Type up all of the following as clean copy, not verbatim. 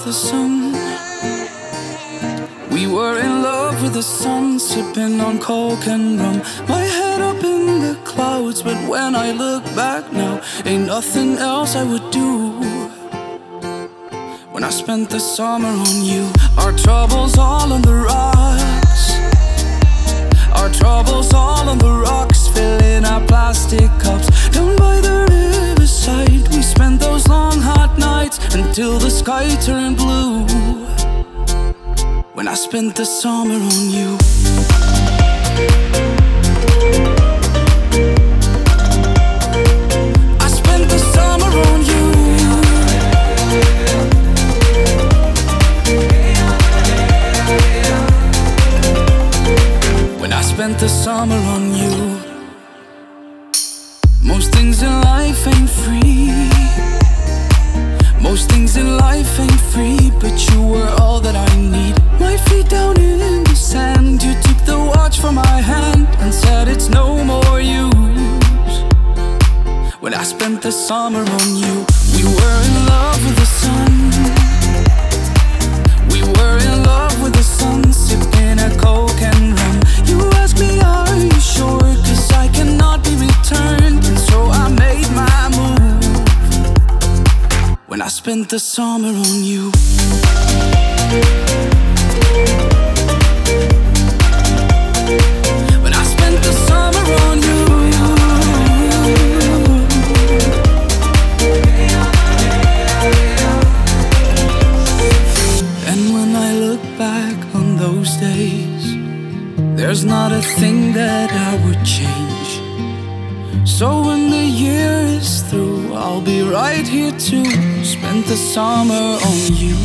with the sun. We were in love with the sun, sipping on coke and rum. My head up in the clouds, but when I look back now, ain't nothing else I would do. When I spent the summer on you, our troubles all on the rocks. Our troubles all on the rocks, filling our plastic cups. Down by the riverside, we spent those long hot nights until the sky turned blue. When I spent the summer on you. I spent the summer on you. When I spent the summer on you. Most things in life ain't free. Most things in life ain't free, but you were all that I need. My feet down in the sand, you took the watch from my hand and said it's no more use. When I spent the summer on you, we were in love with the sun. We were in love with the sun, sipping a coke and rum. You asked me, are you sure? 'Cause I cannot be returned, and so I made my move. When I spent the summer on you. When I spent the summer on you. And when I look back on those days, there's not a thing that I would change. So when the year is through, I'll be right here to spend the summer on you.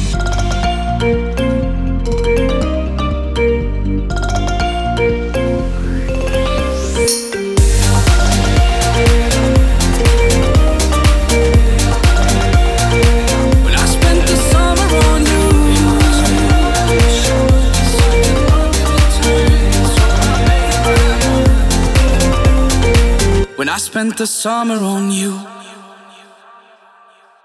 When I spent the summer on you. When I spent the summer on you.